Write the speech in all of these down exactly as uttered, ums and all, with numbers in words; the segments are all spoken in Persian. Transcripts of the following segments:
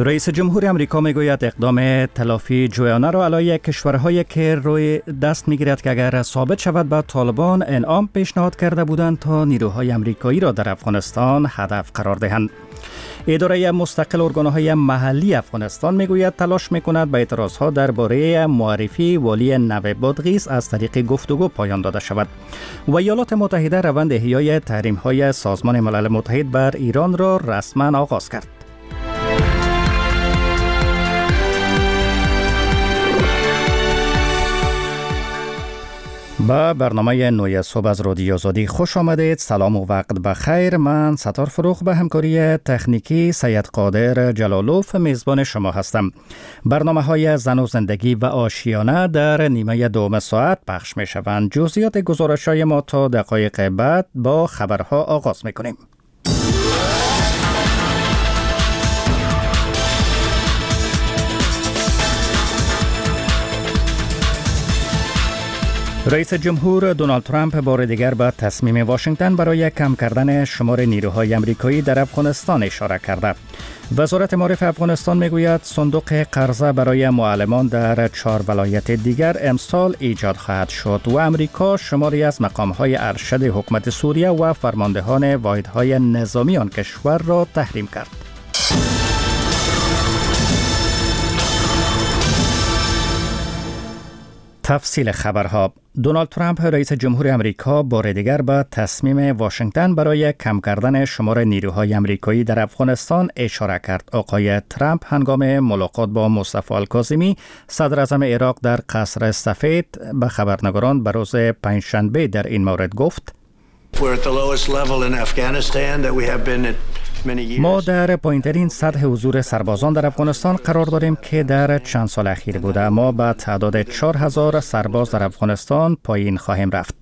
رئیس جمهور امریکا میگوید اقدام تلافی جویانه را علیه کشورهایی که روی دست میگیرد که اگر ثابت شود به طالبان انعام پیشنهاد کرده بودند تا نیروهای امریکایی را در افغانستان هدف قرار دهند. اداره مستقل ارگان‌های محلی افغانستان میگوید تلاش میکند به اعتراضها درباره معرفی والی نو بادغیس از طریق گفتگو پایان داده شود. و ایالات متحده روند احیای تحریم‌های سازمان ملل متحد بر ایران را رسما آغاز کرد. با برنامه نوی صبح از رادیو آزادی خوش آمدید. سلام و وقت بخیر. من ستار فروغ به همکاری تکنیکی سید قادر جلالوف میزبان شما هستم. برنامه های زن و زندگی و آشیانه در نیمه دوم ساعت پخش می شوند. جزئیات گزارش های ما تا دقایق بعد با خبرها آغاز می کنیم. رئیس جمهور دونالد ترامپ بار دیگر به تصمیم واشنگتن برای کم کردن شمار نیروهای آمریکایی در افغانستان اشاره کرده. وزارت معارف افغانستان میگوید صندوق قرضه برای معلمان در چهار ولایت دیگر امسال ایجاد خواهد شد و امریکا شماری از مقامهای ارشد حکومت سوریه و فرماندهان واحدهای نظامی آن کشور را تحریم کرد. تفصیل خبرها. دونالد ترامپ رئیس جمهور امریکا بار دیگر به تصمیم واشنگتن برای کم کردن شمار نیروهای امریکایی در افغانستان اشاره کرد. آقای ترامپ هنگام ملاقات با مصطفی الکاظمی صدر اعظم عراق در قصر سفید به خبرنگاران به روز پنجشنبه در این مورد گفت: ما در پایین‌ترین سطح حضور سربازان در افغانستان قرار داریم که در چند سال اخیر بوده. ما با تعداد چهار هزار سرباز در افغانستان پایین خواهیم رفت.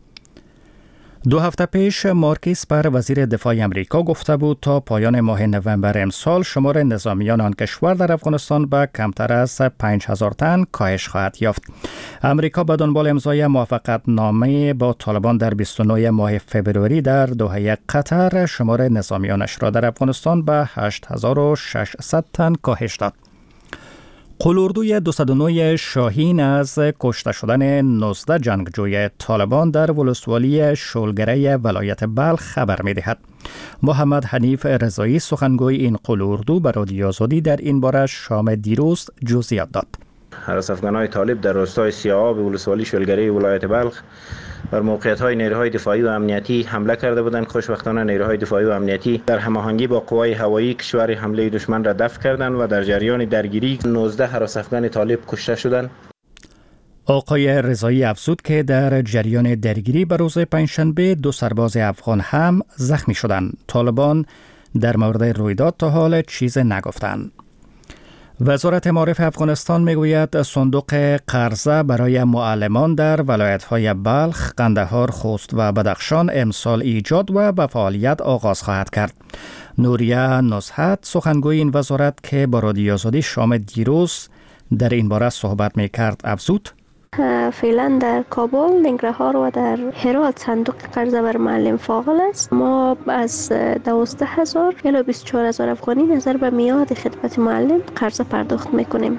دو هفته پیش مارک اسپر وزیر دفاع امریکا گفته بود تا پایان ماه نوامبر امسال شمار نظامیان آن کشور در افغانستان به کمتر از پنج هزار تن کاهش خواهد یافت. امریکا به دنبال امضای موافقت نامه با طالبان در بیست و نه ماه فبروری در دوحه قطر شمار نظامیانش را در افغانستان به هشت هزار و ششصد تن کاهش داد. قلوردوی دویست و نه شاهین از کشته شدن نوزده جنگجوی طالبان در ولسوالی شولگره ولایت بلخ خبر می دهد. محمد حنیف رضایی سخنگوی این قلوردو به رادیو آزادی در این باره شام دیروز جزئیات داد. هراس افغان‌های طالب در روستای سیاآب ولسوالی شولگره ولایت بلخ بر موقعیت‌های نیروهای دفاعی و امنیتی حمله کرده بودند. خوشبختانه نیروهای دفاعی و امنیتی در هماهنگی با قوای هوایی کشور حمله دشمن را دفع کردند و در جریان درگیری نوزده هراس افغان طالب کشته شدند. آقای رضایی افزود که در جریان درگیری به روز پنجشنبه دو سرباز افغان هم زخمی شدند. طالبان در مورد رویداد تا حال چیز نگفتند. وزارت معارف افغانستان میگوید صندوق قرضه برای معلمان در ولایت‌های بلخ، قندهار، خوست و بدخشان امسال ایجاد و به فعالیت آغاز خواهد کرد. نوریه نصحت سخنگوی این وزارت که با رادیو آزادی شام دیروز در این باره صحبت میکرد افزود: فعلا در کابل، ننگرهار و در هرات صندوق قرضه بر معلم فعال است. ما از دوازده هزار الی بیست و چهار هزار افغانی نظر به میاد خدمت معلم قرضه پرداخت میکنیم.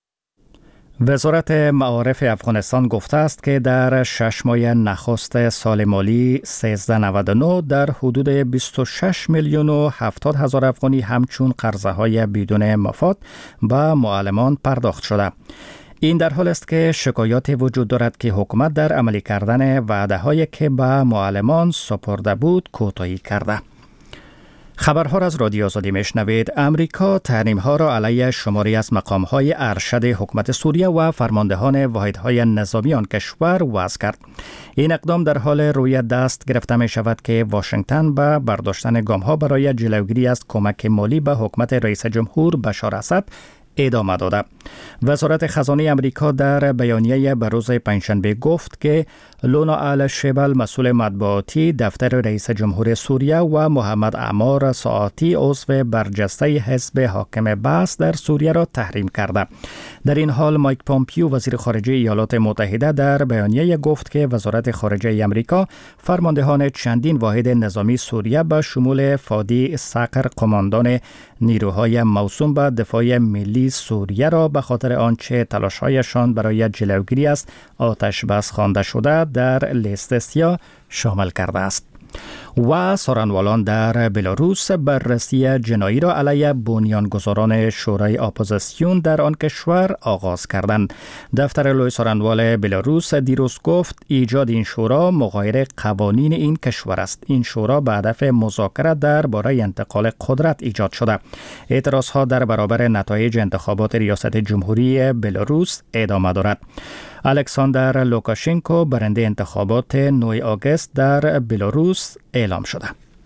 وزارت معارف افغانستان گفته است که در شش ماه نخست سال مالی سیزده نود و نه در حدود بیست و شش میلیون و هفتاد هزار افغانی همچون قرضه های بدون مفاد به معلمان پرداخت شده. این در حال است که شکایاتی وجود دارد که حکومت در عملی کردن وعده هایی که به معلمان سپرده بود کوتاهی کرده. خبرها را از رادیو آزادی میشنوید. امریکا تحریم ها را علیه شماری از مقام های ارشد حکومت سوریه و فرماندهان واحدهای نظامی آن کشور وضع کرد. این اقدام در حال روی دست گرفته می شود که واشنگتن به برداشتن گام ها برای جلوگیری از کمک مالی به حکومت رئیس جمهور بشار اسد ادامه داده. وزارت خزانه امریکا در بیانیه به روز پنجشنبه گفت که لونا الشبل مسئول مطبوعاتی دفتر رئیس جمهور سوریه و محمد عمار ساعتی عضو برجسته حزب حاکم بعث در سوریه را تحریم کرده. در این حال مایک پومپیو وزیر خارجه ایالات متحده در بیانیه گفت که وزارت خارجه امریکا فرماندهان چندین واحد نظامی سوریه به شمول فادی صقر قماندان نیروهای موسوم به دفاع ملی سوریه را به خاطر آنچه تلاش‌هایشان برای جلوگیری از آتش بس خوانده شده در لیست سیاه شامل کرده است. و سارنوالان در بلاروس بررسی جنایی را علیه بنیانگذاران شورای اپوزیسیون در آن کشور آغاز کردند. دفتر لوی سارنوال بلاروس دیروز گفت ایجاد این شورا مغایر قوانین این کشور است. این شورا به هدف مذاکره درباره انتقال قدرت ایجاد شده. اعتراضها در برابر نتایج انتخابات ریاست جمهوری بلاروس ادامه دارد. الکساندر لوکاشنکو برنده انتخابات نه آگوست در بلاروس اعلام شده.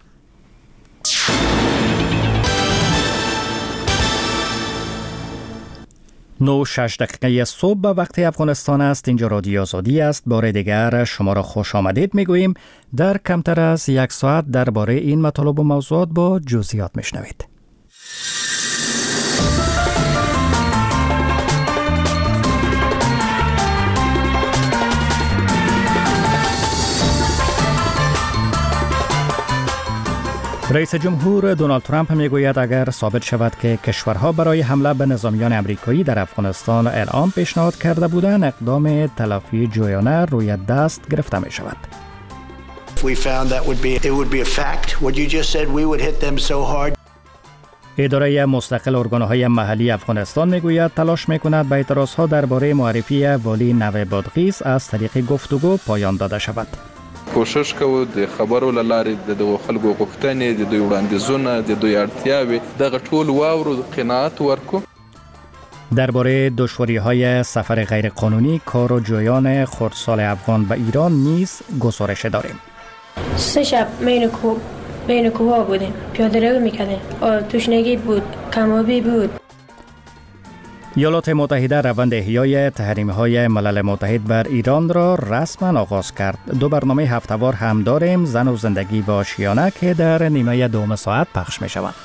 نو شش دقیقه صبح به وقت افغانستان است. اینجا رادیو آزادی است. بار دیگر شما را خوش آمدید میگوییم. در کمتر از یک ساعت درباره این مطالب و موضوعات با جزئیات میشنوید. رئیس جمهور دونالد ترامپ میگوید اگر ثابت شود که کشورها برای حمله به نظامیان امریکایی در افغانستان انعام پیشنهاد کرده بودند، اقدام تلافی جویانه روی دست گرفته می شود. اداره مستقل ارگان‌های محلی افغانستان میگوید تلاش میکند به اعتراضها درباره معرفی والی نو بادغیس از طریق گفتگو پایان داده شود. کوشش کوو د خبرو له لارې د دغو خلکو غوښتنې د دوی وړاندیزونه د دوی اړتیاوې دغه ټول واورو قناعت ورکو. درباره دشواری‌های سفر غیرقانونی کار و جویان خردسال افغان به ایران نیز گزارش داریم. سه شب بین کو بین کوها بودیم، پیاده روی می‌کردیم، تشنگی بود، کم‌آبی بود. ایالات متحده روند احیای تحریم‌های ملل متحد بر ایران را رسما آغاز کرد. دو برنامه هفته‌وار هم داریم، زن و زندگی و آشیانه که در نیمه دوم ساعت پخش می‌شوند.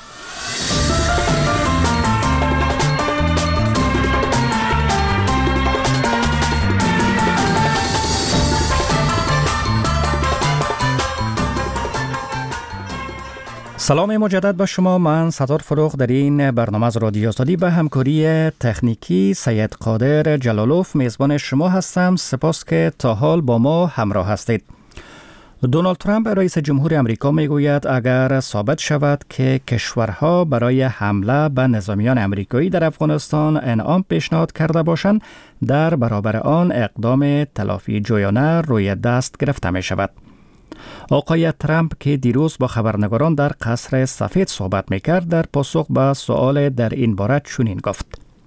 سلام مجدد به شما. من ستار فروغ در این برنامه از رادیو آزادی به همکاری تکنیکی سید قادر جلالوف میزبان شما هستم. سپاس که تا حال با ما همراه هستید. دونالد ترامپ رئیس جمهور امریکا میگوید اگر ثابت شود که کشورها برای حمله به نظامیان امریکایی در افغانستان انعام پیشنهاد کرده باشند، در برابر آن اقدام تلافی جویانه روی دست گرفته می شود. آقای ترامپ که دیروز با خبرنگاران در قصر سفید صحبت میکرد در پاسخ به سؤال در این باره چنین گفت: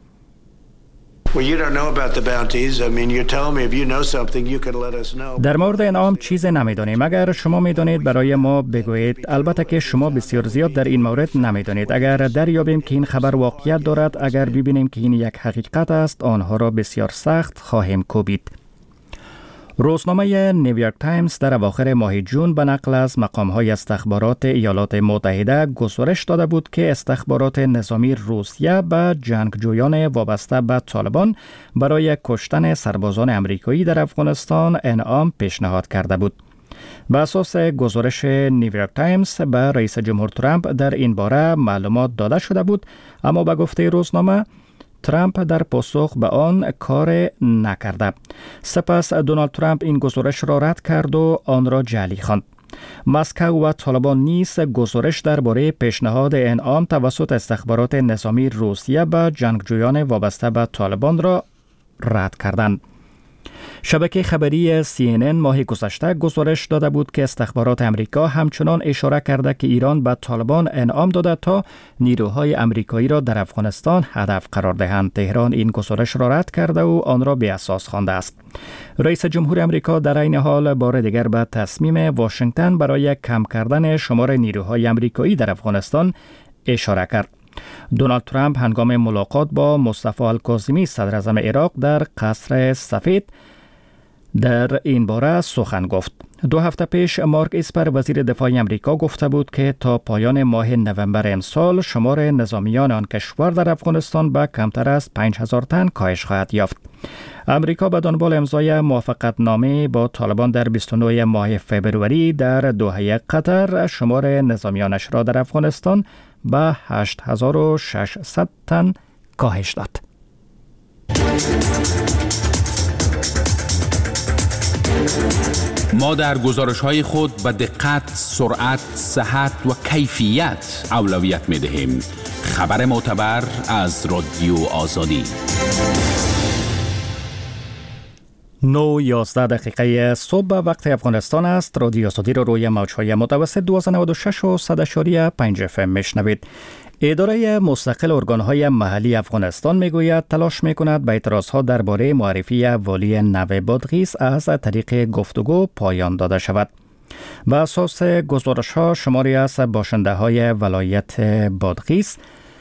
در مورد انعام چیز نمیدانیم. اگر شما میدانید برای ما بگویید. البته که شما بسیار زیاد در این مورد نمیدانید. اگر دریابیم که این خبر واقعیت دارد، اگر ببینیم که این یک حقیقت است، آنها را بسیار سخت خواهیم کوبید. روزنامه نیویورک تایمز در اواخر ماه جون به نقل از مقام‌های استخبارات ایالات متحده گزارش داده بود که استخبارات نظامی روسیه به جنگجویان وابسته به طالبان برای کشتن سربازان امریکایی در افغانستان انعام پیشنهاد کرده بود. به اساس گزارش نیویورک تایمز به رئیس جمهور ترامپ در این باره معلومات داده شده بود، اما به گفته روزنامه ترامپ در پاسخ به آن کار نکرده. سپس دونالد ترامپ این گزارش را رد کرد و آن را جعلی خواند. مسکو و طالبان نیز گزارش درباره پیشنهاد انعام توسط استخبارات نظامی روسیه به جنگجویان وابسته به طالبان را رد کردند. شبکه خبری سی ان ان ماه گذشته گزارش داده بود که استخبارات امریکا همچنان اشاره کرده که ایران به طالبان انعام داده تا نیروهای امریکایی را در افغانستان هدف قرار دهند. تهران این گزارش را رد کرده و آن را بی اساس خوانده است. رئیس جمهور امریکا در این حال بار دیگر به تصمیم واشنگتن برای کم کردن شمار نیروهای امریکایی در افغانستان اشاره کرد. دونالد ترامپ هنگام ملاقات با مصطفی الکاظمی صدر اعظم عراق در قصر سفید در این باره سخن گفت. دو هفته پیش مارک اسپر وزیر دفاع امریکا گفته بود که تا پایان ماه نوامبر امسال شمار نظامیان آن کشور در افغانستان به کمتر از پنج هزار تن کاهش خواهد یافت. امریکا به دنبال امضای موافقتنامه با طالبان در بیست و نه ماه فبروری در دوحه قطر شمار نظامیانش را در افغانستان به هشت هزار و ششصد تن کاهش داد. ما در گزارش‌های خود به دقت، سرعت، صحت و کیفیت اولویت می‌دهیم. خبر معتبر از رادیو آزادی. نو یازده دقیقه صبح وقت افغانستان است. رادیو آزادی را روی موج‌های متوسط دویست و نود و شش و صد و پنج اف ام میشنوید. اداره مستقل ارگان‌های محلی افغانستان میگوید تلاش میکند به اعتراضها درباره معرفی والی نو بادغیس از طریق گفتگو پایان داده شود. بر اساس گزارش‌ها شماری از باشنده‌های ولایت بادغیس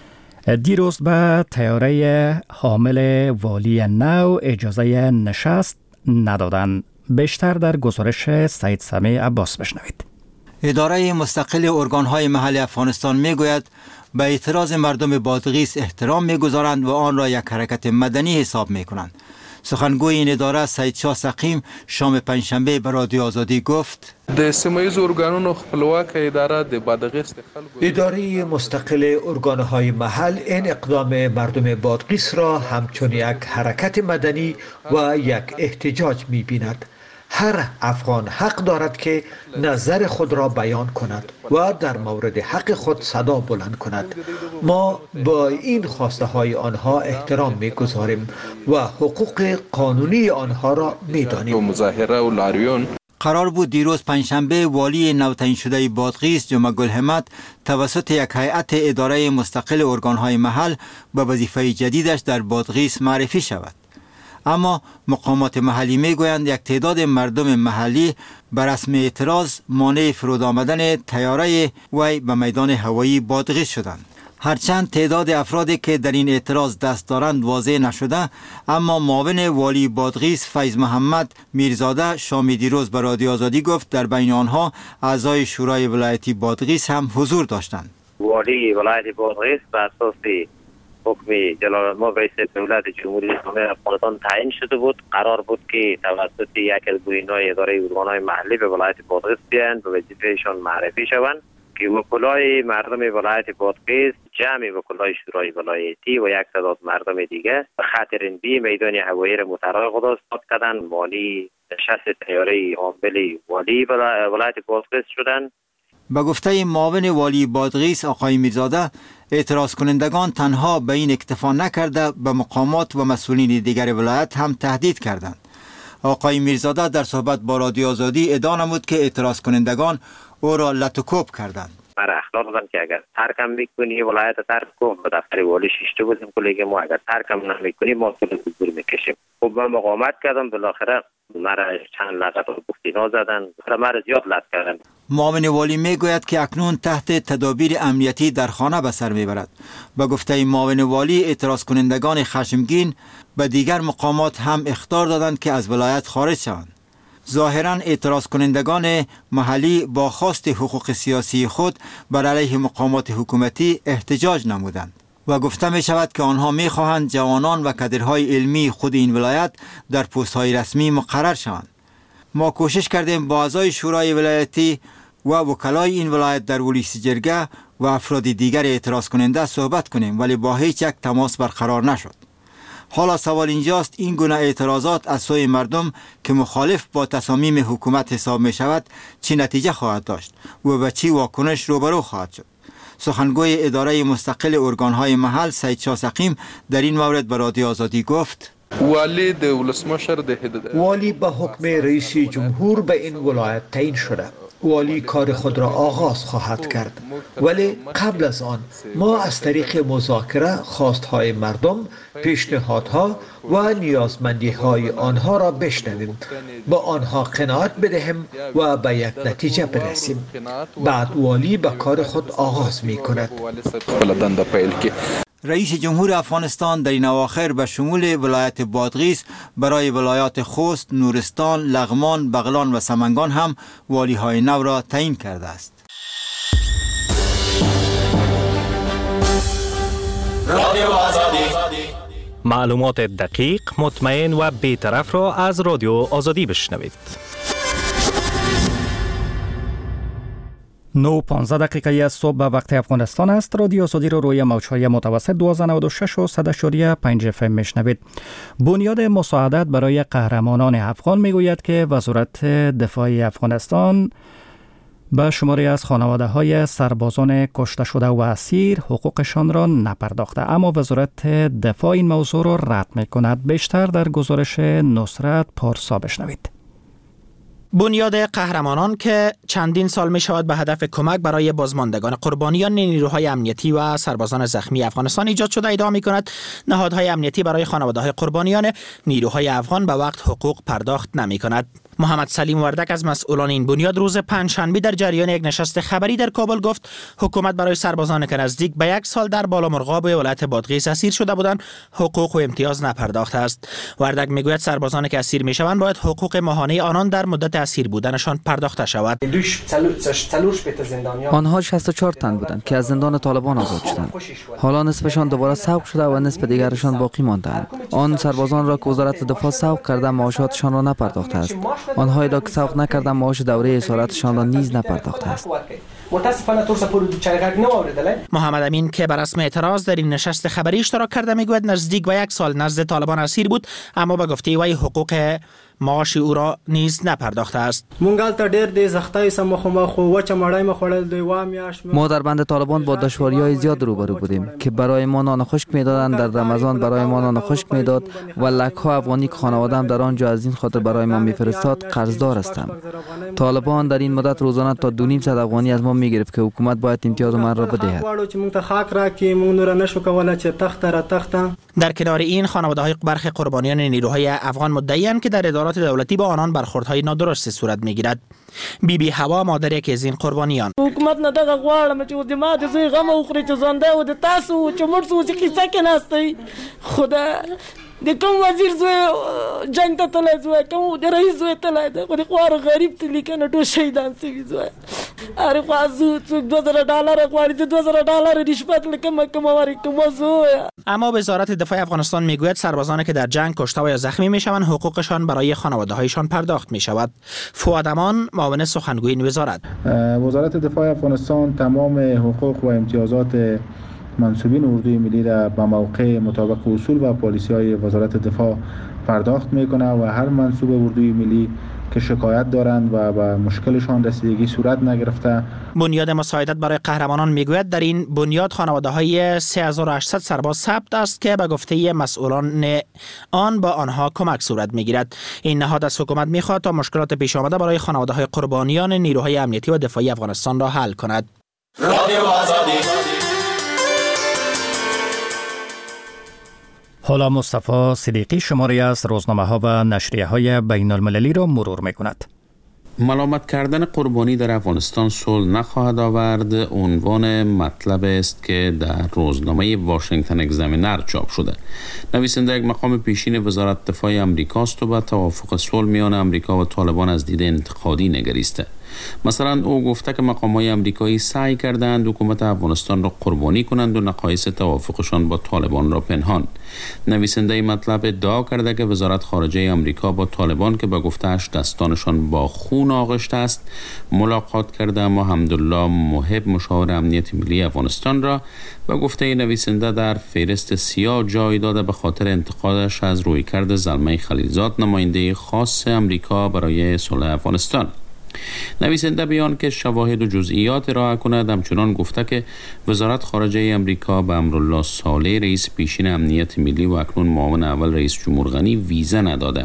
دیروز به طیاره حامل والی نو اجازه نشست ندادند. بیشتر در گزارش سعید سمیع عباس بشنوید. اداره مستقل ارگان‌های محلی افغانستان میگوید به اعتراض مردم بادغیس احترام میگذارند و آن را یک حرکت مدنی حساب میکنند. سخنگوی این اداره سید شاه سقیم شام پنجشنبه به رادیو آزادی گفت: د سیمایي ارګانونو خپلواک اداره د بادغیس اداره مستقل ارگانهای محل این اقدام مردم بادغیس را همچون یک حرکت مدنی و یک احتجاج میبیند. هر افغان حق دارد که نظر خود را بیان کند و در مورد حق خود صدا بلند کند. ما با این خواسته های آنها احترام میگذاریم و حقوق قانونی آنها را میدانیم. مظاهره و لاریون قرار بود دیروز پنجشنبه والی نوتایین شده بادغیس جمعه گل همت توسط یک هیئت اداره مستقل ارگانهای محل به وظیفه جدیدش در بادغیس معرفی شود. اما مقامات محلی میگویند یک تعداد مردم محلی بر رسم اعتراض مانع فرود آمدن طیاره وی به میدان هوایی بادغیس شدند. هرچند تعداد افرادی که در این اعتراض دست دارند واضح نشده، اما معاون والی بادغیس فیض محمد میرزاده شام دیروز به رادیو آزادی گفت در بین آنها اعضای شورای ولایتی بادغیس هم حضور داشتند. والی ولایت بادغیس بر اساس حکم جلال ما رئیس دولت جمهوری اسلامی افغانستان تعیین شده بود. قرار بود که توسط یک از معاونای اداره ارگان‌های محلی به ولایت بادغیس بیایند و وظیفهشان معرفی شوند که وکلای مردم ولایت بادغیس، جمع وکلای شورای ولایتی و یک تعداد مردم دیگه به خاطر این بی میدان هوایی را مترای خود استاد کردن. والی نشست طیاره حامل والی ولایت بادغیس شدند. به گفته معاون والی بادغیس آقای میرزاده، اعتراض کنندگان تنها به این اکتفا نکرده به مقامات و مسئولین دیگر ولایت هم تهدید کردند. آقای میرزاده در صحبت با رادیو آزادی ادعا نمود که اعتراض کنندگان او را لطوکوب کردند. مرا اخلاق دادن که اگر ترکم میکنی ولایت ترک کن، به دفتر والی شیشته بودیم کلیگ ما اگر ترکم نمیکنی ما تو دور میکشیم. خب من مقاومت کردم، بالاخره مرا چند لغت و گفتینا زدن، مرا زیاد لط کردن. معاون والی میگوید که اکنون تحت تدابیر امنیتی در خانه به سر میبرد. به گفته معاون والی اعتراض کنندگان خشمگین به دیگر مقامات هم اخطار دادند که از ولایت خارج شوند. ظاهراً اعتراض کنندگان محلی با خواست حقوق سیاسی خود بر علیه مقامات حکومتی احتجاج نمودند و گفته می شود که آنها می خواهند جوانان و کادرهای علمی خود این ولایت در پست‌های رسمی مقرر شوند. ما کوشش کردیم با اعضای شورای ولایتی و وکلای این ولایت در ولایت جرگه و افراد دیگر اعتراض کننده صحبت کنیم، ولی با هیچ یک تماس برقرار نشد. حالا سوال اینجاست این گونه اعتراضات از سوی مردم که مخالف با تصامیم حکومت حساب می شود چی نتیجه خواهد داشت و به چی واکنش روبرو خواهد شد؟ سخنگوی اداره مستقل ارگانهای محل سید شاه سقیم در این مورد به رادیو آزادی گفت: والی د ولسمشر د والی به حکم رئیس جمهور به این ولایت تعیین شده. والی کار خود را آغاز خواهد کرد، ولی قبل از آن ما از طریق مذاکره خواستهای مردم، پیشنهادها و نیازمندیهای آنها را بشنویم، با آنها قناعت بدهیم و به یک نتیجه برسیم. بعد والی به کار خود آغاز می کند. رئیس جمهور افغانستان در این اواخر به شمول ولایت بادغیس برای ولایات خوست، نورستان، لغمان، بغلان و سمنگان هم والی های نو را تعیین کرده است. رادیو آزادی، معلومات دقیق، مطمئن و بی‌طرف را از رادیو آزادی بشنوید. نو پانزده دقیقه از صبح به وقت افغانستان است. رادیو آزادی رو روی موج‌های متوسط دویست و نود و شش و صد و پنج اف ام میشنوید. بنیاد مساعدت برای قهرمانان افغان میگوید که وزارت دفاع افغانستان به شماری از خانواده‌های سربازان کشته شده و اسیر حقوقشان را نپرداخته، اما وزارت دفاع این موضوع را رد می‌کند. بیشتر در گزارش نصرت پارسا بشنوید. بنیاد قهرمانان که چندین سال می شود به هدف کمک برای بازماندگان قربانیان نیروهای امنیتی و سربازان زخمی افغانستان ایجاد شده ادعا می کند نهادهای امنیتی برای خانواده‌های قربانیان نیروهای افغان به وقت حقوق پرداخت نمی کند. محمد سلیم وردک از مسئولان این بنیاد روز پنجشنبه در جریان یک نشست خبری در کابل گفت حکومت برای سربازان که نزدیک به یک سال در بالامرغاب ولایت بادغیس اسیر شده بودند حقوق و امتیاز نپرداخته است. وردک میگوید سربازانی که اسیر میشوند باید حقوق ماهانه آنان در مدت اسیر بودنشان پرداخته شود. آنها شصت و چهار تن بودند که از زندان طالبان آزاد شدند. حالا نصفشان دوباره سوق شده و نصف دیگرشان باقی ماندند. آن سربازان را که وزارت دفاع سوق کرده معاشاتشان را نپرداخته است. آنها ادعا که سوق نکردن معاش دوره اسارتشان را نیز نپرداخته است. محمد امین که بر رسم اعتراض در این نشست خبری اشتراک کرده میگوید نزدیک به یک سال نزد طالبان اسیر بود، اما به گفته وی حقوق معاش او را نیز نپرداخته است. ما در بند طالبان با دشواری‌های زیاد روبرو بودیم که برای ما نان خشک می‌دادند، در رمضان برای ما نان خشک می‌داد و لک‌ها افغانی که خانواده‌ام در آنجا از این خاطر برای ما می‌فرستاد قرضدار هستم. طالبان در این مدت روزانه تا دو نیم صد افغانی از ما می‌گرفت که حکومت باید امتیاز من را بدهد. در کنار این خانواده‌های برخی قربانیان نیروهای افغان مدعی‌اند که در ادارات دولتی با آنان برخوردهای نادرستی صورت میگیرد. بی بی هوا مادر یکی از این قربانیان: حکومت نه دغه غواړم چې د ما د زوی غم وخوري چې زنده و د تاسو چې مړ سو چې کیسه کې ناستئ. خدا د کوم وزیر زوی جنگ ته تللی زوی، کوم د رئیس زوی تللی دی، خو د خواره غریب ته لیکنه ټول شهیدان سوي زوی. هرې خوا زو څوک دوه زره ډالره غواړي، د دوه زره ډالره رشوت له کومه کومه ورکومه زویه. اما وزارت دفاع افغانستان میگوید سربازانی که در جنگ کشته و یا زخمی میشوند حقوقشان برای خانواده‌هایشان پرداخت میشود. فؤاد امان معاون سخنگوی این وزارت: وزارت دفاع افغانستان تمام حقوق و امتیازات منصوبین اردوی ملی را به موقع مطابق اصول و پالیسی‌های وزارت دفاع پرداخت میکنه و هر منصوب اردوی ملی که شکایت دارند و به مشکلشان رسیدگی صورت نگرفته. بنیاد مساعدت برای قهرمانان میگوید در این بنیاد خانواده‌های سه هزار و هشتصد سرباز ثبت است که به گفته مسئولان آن با آنها کمک صورت میگیرد. این نهاد از حکومت میخواد تا مشکلات پیش آمده برای خانواده‌های قربانیان نیروهای امنیتی و دفاعی افغانستان را حل کند. رادیو آزادی. حالا مصطفی صدیقی شماری از روزنامه ها و نشریه های بین المللی را مرور می کند. ملامت کردن قربانی در افغانستان صلح نخواهد آورد عنوان مطلب است که در روزنامه واشنگتن اگزامینر چاپ شده. نویسنده یک مقام پیشین وزارت دفاع آمریکاست و به توافق صلح میان آمریکا و طالبان از دید انتقادی نگریسته. مثلا او گفته که مقام‌های آمریکایی سعی کردند حکومت افغانستان را قربانی کنند و نقایص توافقشان با طالبان را پنهان. نویسنده مطلب ادعا کرده که وزارت خارجه آمریکا با طالبان که به گفته‌اش دستانشان با خون آغشته است ملاقات کرده، اما حمدالله محب مشاور امنیت ملی افغانستان را به گفته نویسنده در فهرست سیاه جای داده به خاطر انتقادش از رویکرد زلمه خلیلزاد نماینده خاص آمریکا برای صلح افغانستان. نویسنده بیان که شواهد و جزئیات ارائه کند همچنان گفته که وزارت خارجه آمریکا به امرالله صالح رئیس پیشین امنیت ملی و اکنون معاون اول رئیس جمهور غنی ویزا نداده.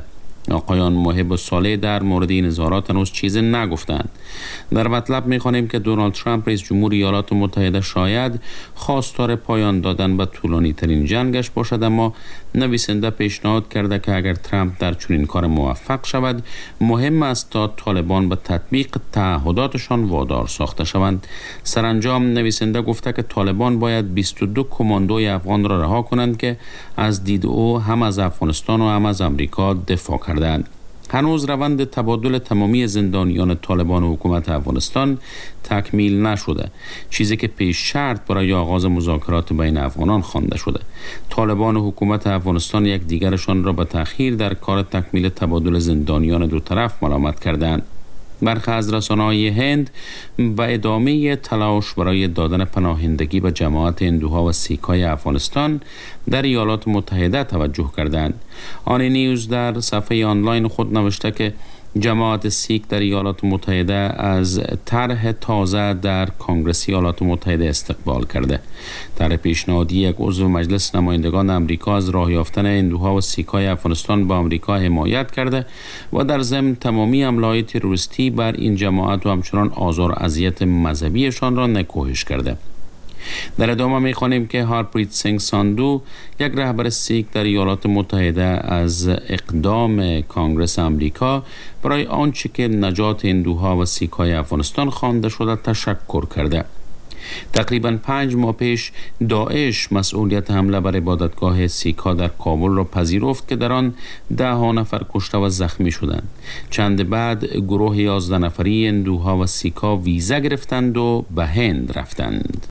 آقایان محب و صالح در مورد این اظهارات هنوز چیزی نگفتند. در مطلب می‌خوانیم که دونالد ترامپ رئیس جمهور ایالات متحده شاید خواستار پایان دادن به طولانی ترین جنگش باشد، اما نویسنده پیشنهاد کرده که اگر ترامپ در چنین کار موفق شود، مهم است تا طالبان به تطبیق تعهداتشان وادار ساخته شوند. سرانجام نویسنده گفته که طالبان باید بیست و دو کماندوی افغان را رها کنند که از دید او هم از افغانستان و هم از آمریکا دفاع کردند. هنوز روند تبادل تمامی زندانیان طالبان و حکومت افغانستان تکمیل نشده، چیزی که پیش شرط برای آغاز مذاکرات بین افغانان خوانده شده. طالبان و حکومت افغانستان یک دیگرشان را به تأخیر در کار تکمیل تبادل زندانیان دو طرف ملامت کردند. برخی از رسانه‌های هند به ادامه تلاش برای دادن پناهندگی به جماعت هندوها و سیک‌های افغانستان در ایالات متحده توجه کردند. آن نیوز در صفحه آنلاین خود نوشته که جماعت سیک در ایالات متحده از طرح تازه در کنگره ایالات متحده استقبال کرده. طرح پیشنهادی یک عضو مجلس نمایندگان آمریکا از راه یافتن هندوها و سیک‌های افغانستان به آمریکا حمایت کرده و در ضمن تمامی حمله‌های تروریستی بر این جماعت و همچنان آزار و اذیت مذهبیشان را نکوهش کرده. در ادامه می‌خوانیم که هارپریت سینگ ساندو، یک رهبر سیک در ایالات متحده، از اقدام کنگره آمریکا برای آنچه که نجات هندوها و سیک‌های افغانستان خوانده شده تشکر کرده. تقریباً پنج ماه پیش داعش مسئولیت حمله بر عبادتگاه سیک‌ها در کابل را پذیرفت که در آن ده ها نفر کشته و زخمی شدند. چند بعد گروه یازده نفری هندوها و سیک‌ها ویزا گرفتند و به هند رفتند.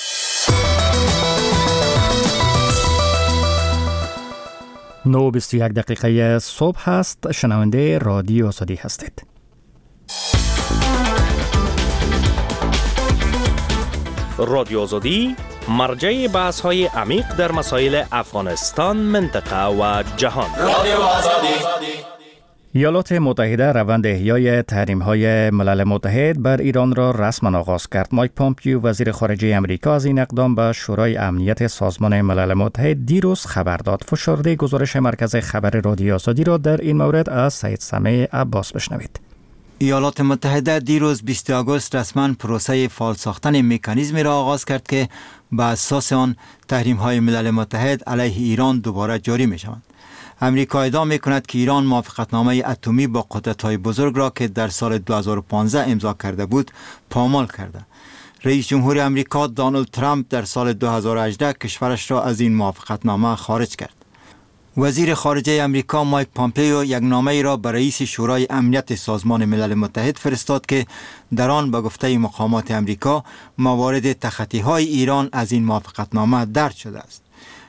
نه و بیست و یک دقیقه صبح هست. شنونده رادیو آزادی هستید. رادیو آزادی مرجع بحث های عمیق در مسائل افغانستان، منطقه و جهان. رادیو آزادی. ایالات متحده روند احیای تحریم‌های ملل متحد بر ایران را رسما آغاز کرد. مایک پامپیو وزیر خارجه امریکا از این اقدام به شورای امنیت سازمان ملل متحد دیروز خبر داد. فشرده گزارش مرکز خبر رادیو آزادی را در این مورد از سید سمیع عباس بشنوید. ایالات متحده دیروز بیست آگوست رسما پروسه فعال ساختن مکانیزمی را آغاز کرد که بر اساس آن تحریم‌های ملل متحد علیه ایران دوباره جاری می‌شوند. امریکا ادعا می‌کند که ایران موافقتنامه اتمی با قدرت‌های بزرگ را که در سال دو هزار و پانزده امضا کرده بود پامال کرده. رئیس جمهور امریکا دونالد ترامپ در سال دو هزار و هجده کشورش را از این موافقتنامه خارج کرد. وزیر خارجه امریکا مایک پامپیو یک نامه را به رئیس شورای امنیت سازمان ملل متحد فرستاد که در آن به گفته مقامات امریکا موارد تخطی‌های ایران از این موافقتنامه درج شده است.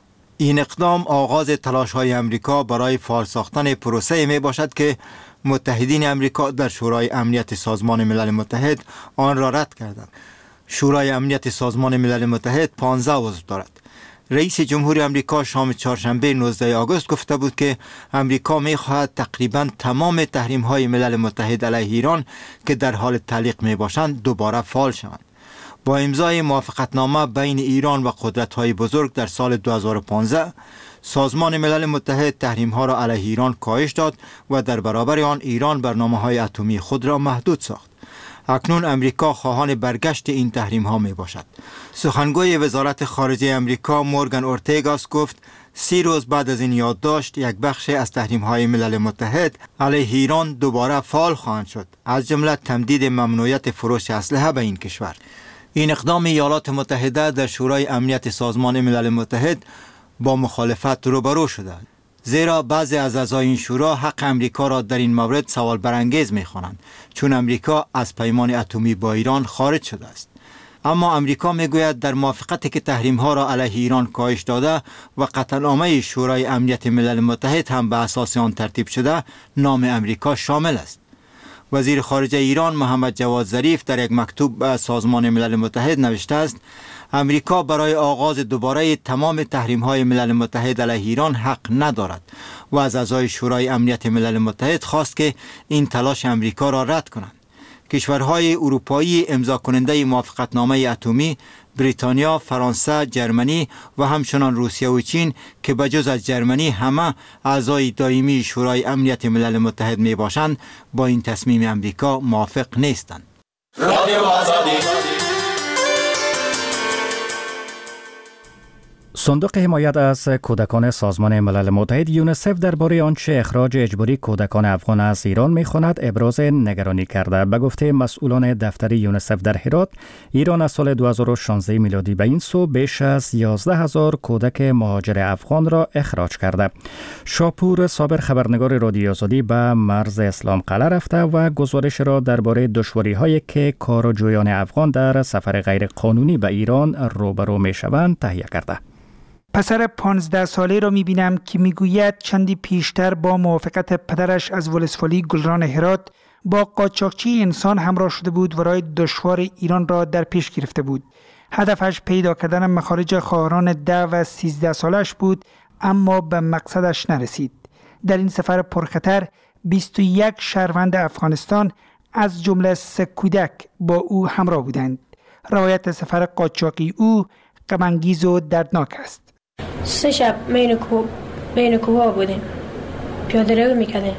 این اقدام آغاز تلاش‌های امریکا برای فعال ساختن پروسه می باشد که متحدین امریکا در شورای امنیت سازمان ملل متحد آن را رد کردند. شورای امنیت سازمان ملل متحد پانزده عضو دارد. رئیس جمهور امریکا شام چهارشنبه نوزده آگوست گفته بود که امریکا می خواهد تقریباً تمام تحریم‌های ملل متحد علیه ایران که در حال تعلیق می باشند دوباره فعال شوند. با امضای موافقتنامه بین ایران و قدرت‌های بزرگ در سال دو هزار و پانزده، سازمان ملل متحد تحریم‌ها را علیه ایران کاهش داد و در برابر آن ایران برنامه‌های اتمی خود را محدود ساخت. اکنون امریکا خواهان برگشت این تحریم‌ها می باشد. سخنگوی وزارت خارجه امریکا مورگان اورتگاس گفت سی روز بعد از این یادداشت یک بخش از تحریم‌های ملل متحد علیه ایران دوباره فعال خواهند شد، از جمله تمدید ممنوعیت فروش اسلحه به این کشور. این اقدام ایالات متحده در شورای امنیت سازمان ملل متحد با مخالفت روبرو شده، زیرا بعضی از اعضای این شورا حق امریکا را در این مورد سوال برانگیز می‌خوانند، چون امریکا از پیمان اتمی با ایران خارج شده است. اما امریکا میگوید در موافقتی که تحریم‌ها را علیه ایران کاهش داده و قطعنامه شورای امنیت ملل متحد هم به اساس آن ترتیب شده، نام امریکا شامل است. وزیر خارجه ایران محمد جواد ظریف در یک مکتوب به سازمان ملل متحد نوشته است امریکا برای آغاز دوباره تمام تحریم‌های ملل متحد علیه ایران حق ندارد و از اعضای شورای امنیت ملل متحد خواست که این تلاش امریکا را رد کنند. کشورهای اروپایی امضا کننده موافقتنامه اتمی، بریتانیا، فرانسه، جرمنی و همچنان روسیه و چین که بجز از جرمنی همه اعضای دائمی شورای امنیت ملل متحد می باشند با این تصمیم امریکا موافق نیستند. صندوق حمایت از کودکان سازمان ملل متحد یونیسف درباره آنچه اخراج اجباری کودکان افغان از ایران می‌خواند ابراز نگرانی کرده. به گفته مسئولان دفتر یونیسف در هرات، ایران از سال دو هزار و شانزده میلادی به این سو بیش از یازده هزار کودک مهاجر افغان را اخراج کرده. شاپور صابر خبرنگار رادیو آزادی به مرز اسلام قلعه رفته و گزارش را درباره دشواری‌هایی که کارجویان افغان در سفر غیر قانونی به ایران روبرو می‌شوند تهیه کرده. پسر پانزده ساله را می‌بینم که میگوید چندی پیشتر با موافقت پدرش از ولسوالی گلران هرات با قاچاقچی انسان همراه شده و راه دشوار ایران را در پیش گرفته بود. هدفش پیدا کردن مخارج خواهران ده و سیزده سالش بود، اما به مقصدش نرسید. در این سفر پرخطر بیست و یک شهروند افغانستان از جمله سه کودک با او همراه بودند. روایت سفر قاچاقی او غم‌انگیز و دردناک است. سه شب بین کو بین کوها بودیم، پیاده روی میکردیم.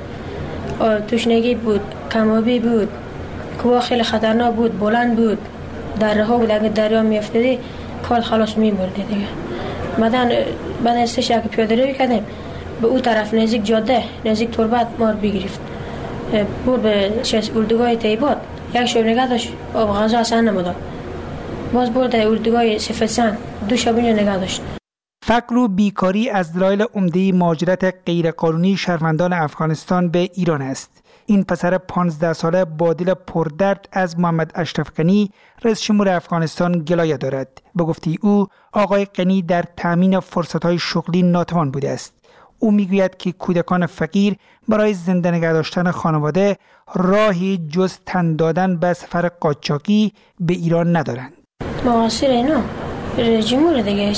تشنگی بود، کمابی بود، کوها خیلی خطرناک بود، بلند بود، دره ها بود، اگه دریا میافتادی کال خلاص میبردی دیگه. بعدن بعد سه شب پیاده روی کردیم به اون طرف نزدیک جاده، نزدیک تربت ما رو بگرفت، برد به اردوگاه طیبات. یک شب نگه داشت، آب غذا اصلا نمیداد. باز برد اردوگاه سفرسان، دو شب اینجا نگه داشت. فقر و بیکاری از دلایل عمده مهاجرت غیرقانونی شهروندان افغانستان به ایران است. این پسر پانزده ساله با دل پردرد از محمد اشرف غنی رئیس جمهور افغانستان گلایه دارد. به گفته او، آقای غنی در تامین فرصت‌های شغلی ناتوان بوده است. او میگوید که کودکان فقیر برای زنده نگه داشتن خانواده راهی جز تن دادن به سفر قاچاقی به ایران ندارند. مقصر اینا رئیس جمهور دیگه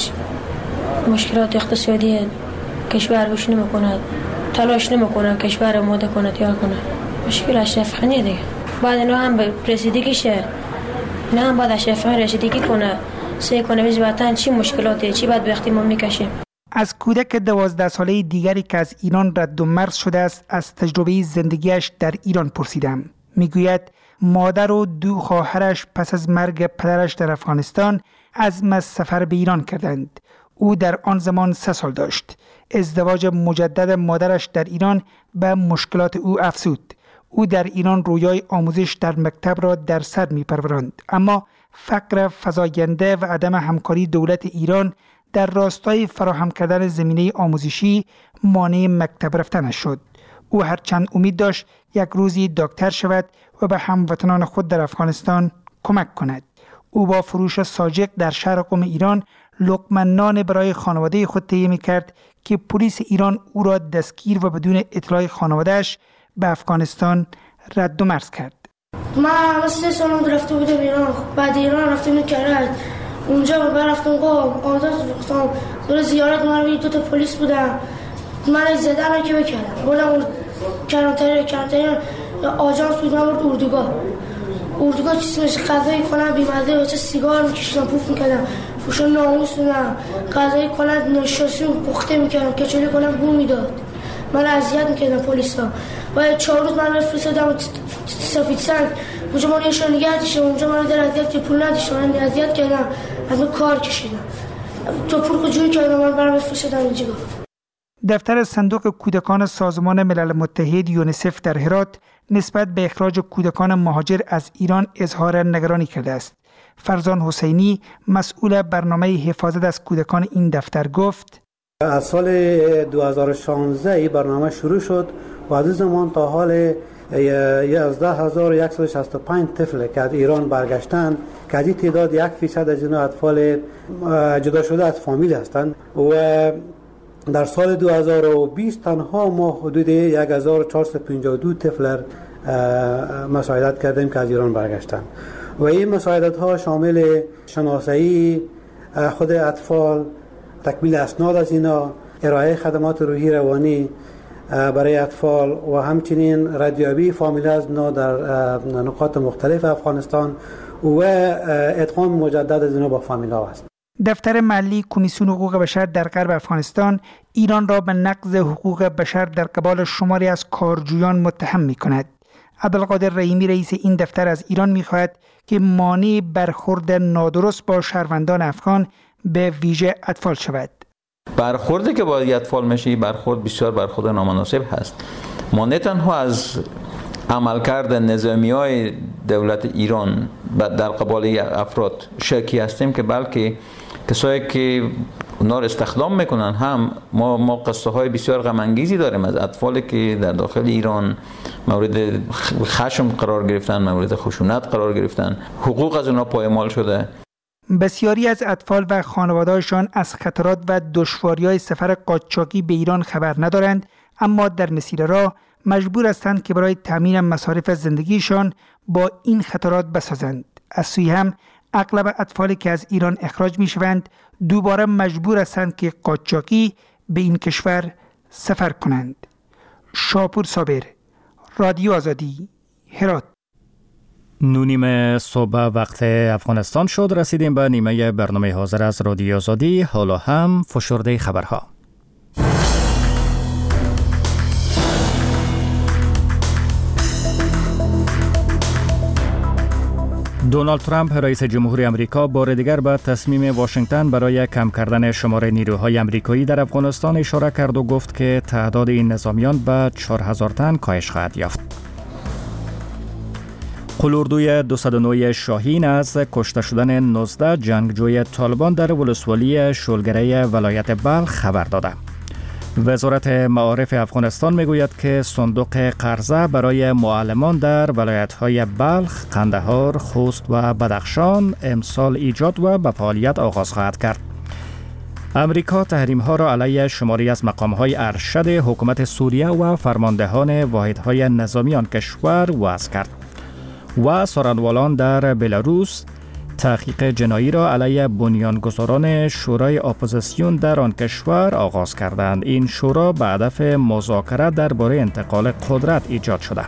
مشکلات اقتصادی کشور روش نمی‌کند، تلاش نمی‌کنه کشور ماده کنه تیار کنه. مشکل اشرف غنی دیگه. بعد اینا هم به رسیدگی شه، نه هم باید اشرف غنی رسیدگی کنه، سعی کنه از وطن چی مشکلاتی چی بعد وقتی ما میکشیم. از کودک دوازده ساله دیگری که از ایران رد و مرز شده است از تجربه زندگیش در ایران پرسیدم. میگوید مادر و دو خواهرش پس از مرگ پدرش در افغانستان عزم از سفر به ایران کردند. او در آن زمان سه سال داشت. ازدواج مجدد مادرش در ایران به مشکلات او افزود. او در ایران رویای آموزش در مکتب را در سر می پروراند، اما فقر فزاینده و عدم همکاری دولت ایران در راستای فراهم کردن زمینه آموزشی مانع مکتب رفتنش شد. او هرچند امید داشت یک روزی دکتر شود و به هموطنان خود در افغانستان کمک کند. او با فروش ساجق در شهر قم ایران لقمه نان برای خانواده خود تهیه می‌کرد که پلیس ایران او را دستگیر و بدون اطلاع خانواده‌اش به افغانستان رد و مرز کرد. من سه سال رفته بودم ایران، بعد ایران رفتم کرد، اونجا من رفتم قم، آزاد رفتم دور زیارت، من دو تا پلیس بودم، من زدن که بکردم بردم کرانتری کرانتری آژانس بود، من برد اردوگاه اردوگاه چیزش غذایی کنم بیمزه و چه سیگار میکشیدم پوف میکردم، فوشا ناموس بودم، غذایی کنم نشاستی پخته میکردم، کچولی کنم بو میداد، من اذیت میکردم پلیسا. و چهار روز من فرستادم سفید سنگ، اونجا من نشون نگه داشتم، اونجا من در اذیت که پول نداشتم، من اذیت کردم، از من کار کشیدم، تو پول خود کردم، من برام فرستادم اینجا. دفتر صندوق کودکان سازمان ملل متحد یونیسف در هرات نسبت به اخراج کودکان مهاجر از ایران اظهار نگرانی کرده است. فرزان حسینی مسئول برنامه حفاظت از کودکان این دفتر گفت: از سال دو هزار و شانزده این برنامه شروع شد و از زمان تا حال یازده هزار و صد و شصت و پنج طفل که از ایران برگشتند که از این تعداد یک فیصد از اینها اطفال جدا شده از فامیل هستند و در سال دو هزار و بیست تنها ما حدود یک هزار و چهارصد و پنجاه و دو طفل مساعدت کردیم که از ایران برگشتند و این مساعدت ها شامل شناسایی خود اطفال، تکمیل اسناد از اینا، ارائه خدمات روحی روانی برای اطفال و همچنین ردیابی فامیلاز نو در نقاط مختلف افغانستان و ادغام مجدد از اینا با فامیلا است. دفتر محلی کمیسیون حقوق بشر در غرب افغانستان ایران را به نقض حقوق بشر در قبال شماری از کارجویان متهم می کند. عبدالقادر رحیمی رئیس این دفتر از ایران می خواهد که مانع برخورد نادرست با شهروندان افغان به ویژه اطفال شود. برخوردی که با اطفال میشه برخورد بسیار برخورد نامناسب هست. ما نه تنها از عملکرد نظامیای دولت ایران در قبال افراد شکی هستیم که بلکه کسایی که اونا رو استخدام میکنن هم ما ما قصه های بسیار غم انگیزی داریم از اطفالی که در داخل ایران مورد خشم قرار گرفتن، مورد خشونت قرار گرفتن، حقوق از اونا پایمال شده. بسیاری از اطفال و خانواده‌هاشان از خطرات و دشواری‌های سفر قاچاقی به ایران خبر ندارند، اما در مسیر راه مجبور هستند که برای تامین مصارف زندگیشان با این خطرات بسازند. از سوی هم اغلب اطفالی که از ایران اخراج می‌شوند دوباره مجبور هستند که قاچاقی به این کشور سفر کنند. شاپور صابر، رادیو آزادی، هرات. نونیم صبح وقت افغانستان شد. رسیدیم به نیمه برنامه حاضر از رادیو آزادی. حالا هم فشرده خبرها. دونالد ترامپ رئیس جمهوری آمریکا بار دیگر به تصمیم واشنگتن برای کم کردن شمار نیروهای آمریکایی در افغانستان اشاره کرد و گفت که تعداد این نظامیان به چهار هزار تن کاهش خواهد یافت. قلوردوی دویست و نه شاهین از کشته شدن نوزده جنگجوی طالبان در ولسوالی شولگره ولایت بلخ خبر داده. وزارت معارف افغانستان میگوید که صندوق قرضه برای معلمان در ولایت‌های بلخ، قندهار، خوست و بدخشان امسال ایجاد و به فعالیت آغاز خواهد کرد. امریکا تحریم‌ها را علیه شماری از مقام‌های ارشد حکومت سوریه و فرماندهان واحدهای نظامی آن کشور وضع کرد و سارنوالان در بلاروس تحقیق جنایی را علیه بنیانگذاران شورای اپوزیسیون در آن کشور آغاز کردند. این شورا به هدف مذاکره درباره انتقال قدرت ایجاد شده.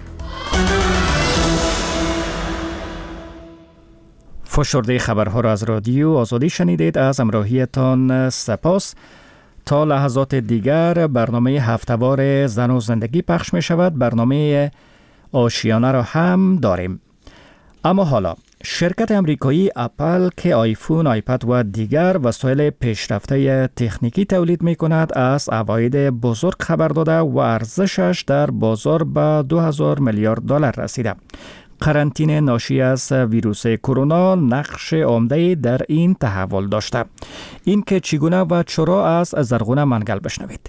فشرده خبرها را از رادیو آزادی شنیدید. از همراهیتان سپاس. تا لحظات دیگر برنامه هفته‌وار زن و زندگی پخش می شود. برنامه آشیانه را هم داریم. اما حالا شرکت امریکایی اپل که آیفون، آیپد و دیگر وسایل پیشرفته تکنیکی تولید می کند از عواید بزرگ خبر داده و ارزشش در بازار به دو هزار میلیارد دلار رسیده. قرنطینه ناشی از ویروس کرونا نقش عمده در این تحول داشته. این که چگونه و چرا از زرغونه منگل بشنوید.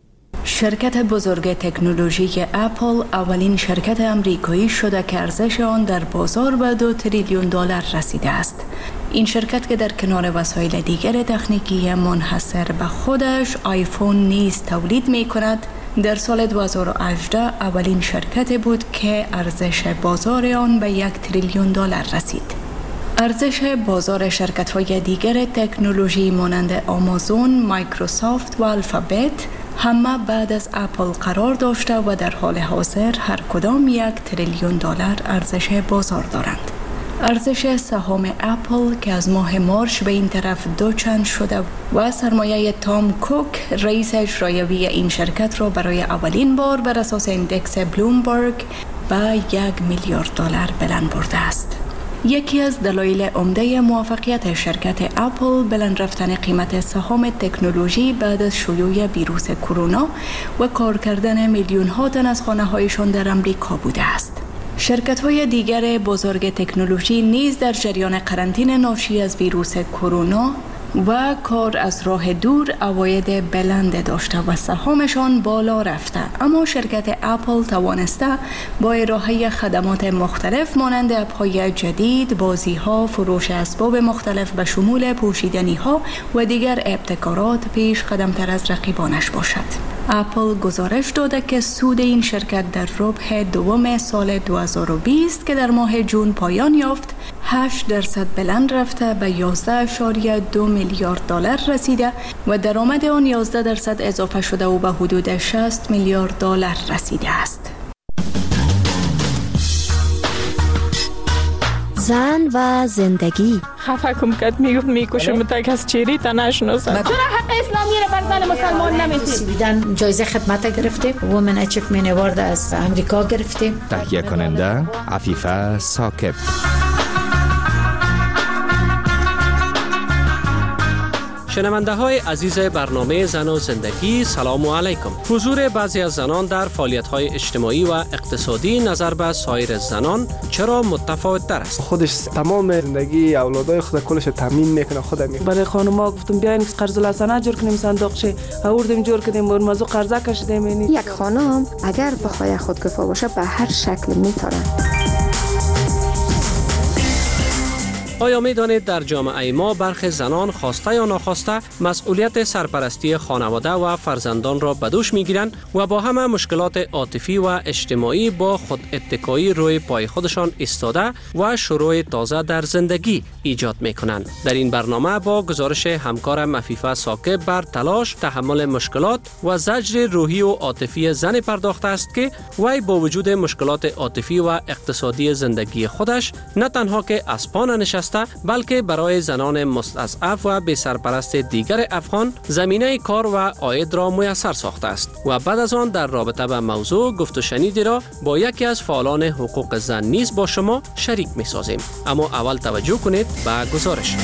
شرکت بزرگ تکنولوژی اپل اولین شرکت امریکایی شده که ارزش آن در بازار به دو تریلیون دلار رسیده است. این شرکت که در کنار وسایل دیگر تکنیکی منحصر به خودش آیفون نیز تولید می کند، در سال دو هزار و هجده اولین شرکت بود که ارزش بازار آن به یک تریلیون دلار رسید. ارزش بازار شرکت‌های دیگر تکنولوژی مانند آمازون، مایکروسافت و الفابت همه بعد از اپل قرار داشته و در حال حاضر هر کدام یک تریلیون دلار ارزش بازار دارند. ارزش سهام اپل که از ماه مارچ به این طرف دو چند شده و سرمایه تام کوک رئیس اجرایی این شرکت را برای اولین بار بر اساس ایندکس بلومبرگ به یک میلیارد دلار بلند برده است. یکی از دلایل عمده موفقیت شرکت اپل بلند رفتن قیمت سهام تکنولوژی بعد از شیوع ویروس کرونا و کار کردن میلیون ها تن از خانه هایشان در امریکا بوده است. شرکت های دیگر بزرگ تکنولوژی نیز در جریان قرنطینه ناشی از ویروس کرونا و کار از راه دور عواید بلند داشته و سهامشان بالا رفته، اما شرکت اپل توانسته با ارائه خدمات مختلف مانند اپ‌های جدید، بازی‌ها، فروش اسباب مختلف به شمول پوشیدنی‌ها و دیگر ابتکارات پیش قدم‌تر از رقیبانش باشد. اپل گزارش داده که سود این شرکت در ربع دوم سال دو هزار و بیست که در ماه جون پایان یافت هشت درصد بلند رفته به یازده اشاریه دو میلیارد دلار رسیده و درآمد آن یازده درصد اضافه شده و به حدود شصت میلیارد دلار رسیده است. زن و زندگی. خفه کم کد میگفت میکشم تا کس چیری تا نشناسم. چرا حق اسلامی را بر زن مسلمان نمیدید؟ بیدن جایزه خدمت گرفتیم، وومن اچیومنت اوارد از امریکا گرفتیم. تهیه کننده عفیفه ثاقب. شنونده های عزیز برنامه زن و زندگی، سلام و علیکم. حضور بعضی از زنان در فعالیت های اجتماعی و اقتصادی نظر به سایر زنان چرا متفاوت تر است؟ خودش تمام زندگی اولادای خود کلش تامین میکنه. خود می برای خانم‌ها گفتم بیاین قرض الحسنه جور کنیم، صندوقشه آوردیم جور کردیم، اون موضوع قرضه کشیدیم. یک خانم اگر بخواد خودکفا باشه به هر شکل میتونه. آیا می دانید در جامعه ما برخی زنان خواسته یا ناخواسته مسئولیت سرپرستی خانواده و فرزندان را به دوش می گیرند و با همه مشکلات عاطفی و اجتماعی با خود اتکایی روی پای خودشان ایستاده و شروع تازه در زندگی ایجاد می کنند. در این برنامه با گزارش همکارم عفیفه ثاقب بر تلاش، تحمل مشکلات و زجر روحی و عاطفی زن پرداخته است که وی با وجود مشکلات عاطفی و اقتصادی زندگی خودش نه تنها که از پا ننشسته بلکه برای زنان مستضعف و بی سرپرست دیگر افغان زمینه کار و عاید را میسر ساخته است و بعد از آن در رابطه به موضوع گفت و شنیدی را با یکی از فعالان حقوق زن نیز با شما شریک می سازیم. اما اول توجه کنید به گزارش.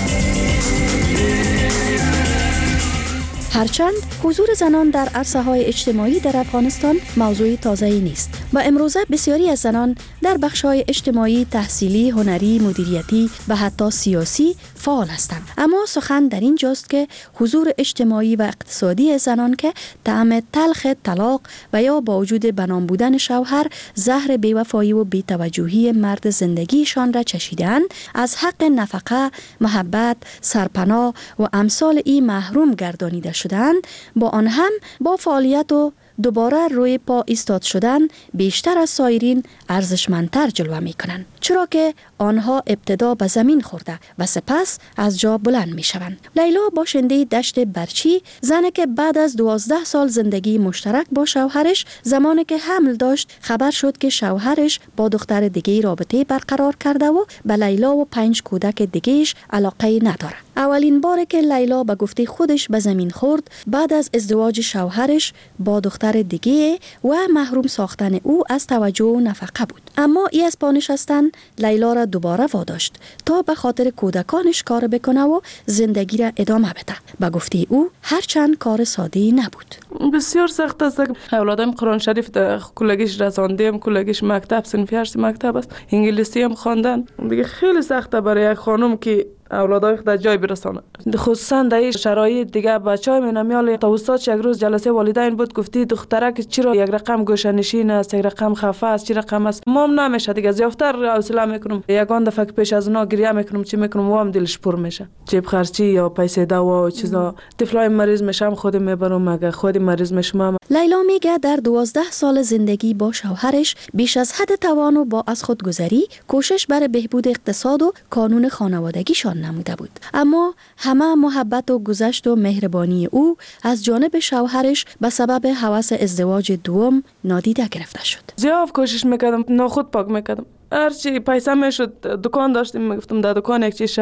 هرچند حضور زنان در عرصه‌های اجتماعی در افغانستان موضوع تازه‌ای نیست و امروزه بسیاری از زنان در بخش‌های اجتماعی، تحصیلی، هنری، مدیریتی و حتی سیاسی فعال هستند. اما سخن در این جاست که حضور اجتماعی و اقتصادی زنان که طعم تلخ طلاق و یا با وجود بنام بودن شوهر زهر بی‌وفایی و بی‌توجهی مرد زندگیشان را چشیدند، از حق نفقه، محبت، سرپناه و امثال این محروم گردانیده شدند، با آن هم با فعالیت و دوباره روی پا ایستاد شدن بیشتر از سایرین ارزشمندتر جلوه می کنند، چرا که آنها ابتدا به زمین خورده و سپس از جا بلند می شوند. لیلا باشنده دشت برچی، زنی که بعد از دوازده سال زندگی مشترک با شوهرش زمانی که حمل داشت خبر شد که شوهرش با دختر دیگه رابطه برقرار کرده و به لیلا و پنج کودک دیگهش علاقه نداره. اولین باره که لیلا به گفته خودش به زمین خورد بعد از ازدواج شوهرش با دختر دیگه و محروم ساختن او از توجه و نفقه بود. اما ای از پا نشستن لیلا را دوباره واداشت تا به خاطر کودکانش کار بکنه و زندگی را ادامه بده. به گفته او هرچند کار ساده‌ای نبود. بسیار سخت است. اولادم قرآن شریف در کلگیش رساندیم، کلگیش مکتب صنف هشت مکتب است، انگلیسی هم خواندن. دیگه خیلی سخته برای یک خانم که اولادای خود جای برسانه، خصوصا در این شرایط. دیگه بچه‌ها مینامیال تا استاد یک روز جلسه والدین بود، گفتی دخترک چرا یک رقم گوشه‌نشین است، یک رقم خفه است، چی رقم است. مام نمیشه دیگه، زیافتر حوصله میکنم. یگان دفعه که پیش از اونا گریه میکنم، چی میکنم، وام دلش پر میشه. جیب خرچی یا پیسه دوا و چیزا. طفلای مریض میشم خودم میبرم، اگه خودم مریض میشم. لیلا میگه در دوازده سال زندگی با شوهرش بیش از حد توان و با از خودگذری کوشش برای بهبود اقتصاد و کانون خانوادگیشان نموده بود، اما همه محبت و گذشت و مهربانی او از جانب شوهرش به سبب هوس ازدواج دوم نادیده گرفته شد. زیاد کوشش میکردم، ناخود پاک میکردم، هرچی پیسه میشد. دکان داشتیم، میگفتم در دکان یک چیز